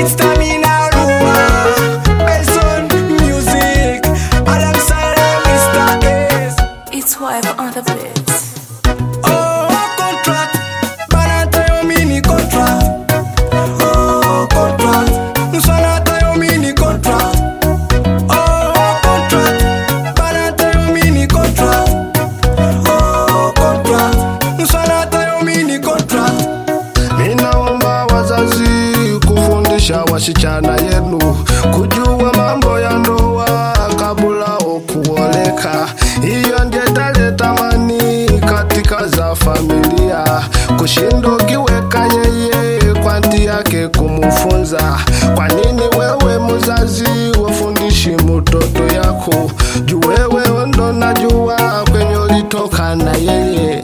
It's Stamina Lua, based on music, alongside Mr. Ace. It's wife on the beats. Oh, contract, banata yo mini contract. Oh, contract, nuswanata yo mini contract. Oh, contract, banata yo mini contract. Oh, contract, nuswanata yo mini contract. Ninaomba wazazi kufundisha wasichana yenu kujua mambo ya ndoa kabla okuoleka. Hiyo ndiyo italeta amani katika za familia. Kushindo kiweka yeye kwa nti yake kumufunza. Kwa nini wewe mzazi wafundishi mtoto yako? Juu wewe ndo najua kwenye ulitoka na yeye.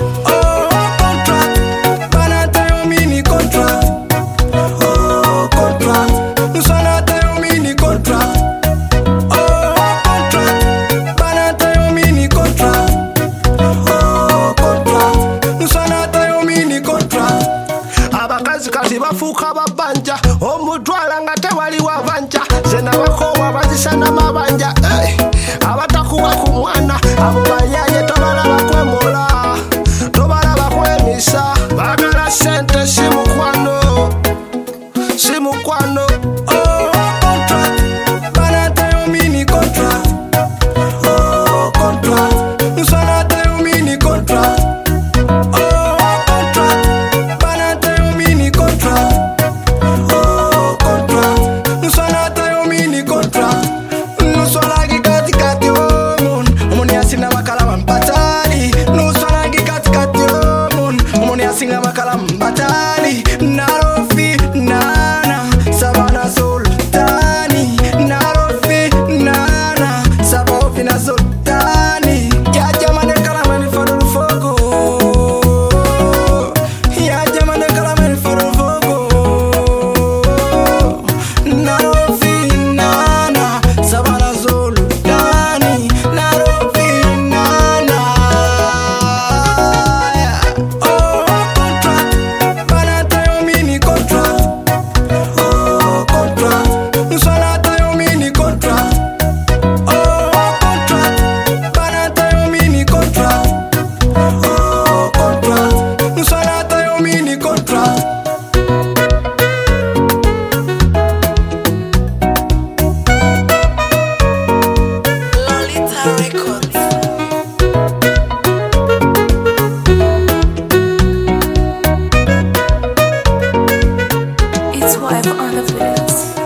Abakazi bafuuka babanja omutwala nga tewali wabanja zena bakowa bazisana mabanja abatakuwa ku mwana abo bayaye tobalaba kwemola tobalaba kwemisa bagala sente simukwano Singa makala mbatali narofi nana sabana sultani narofi nana sabofi na sultani ya jamane kalamani farul fogo ya jamane kalamani farul fogo narofi nana sabana sultani narofi nana. It's wife on the beats.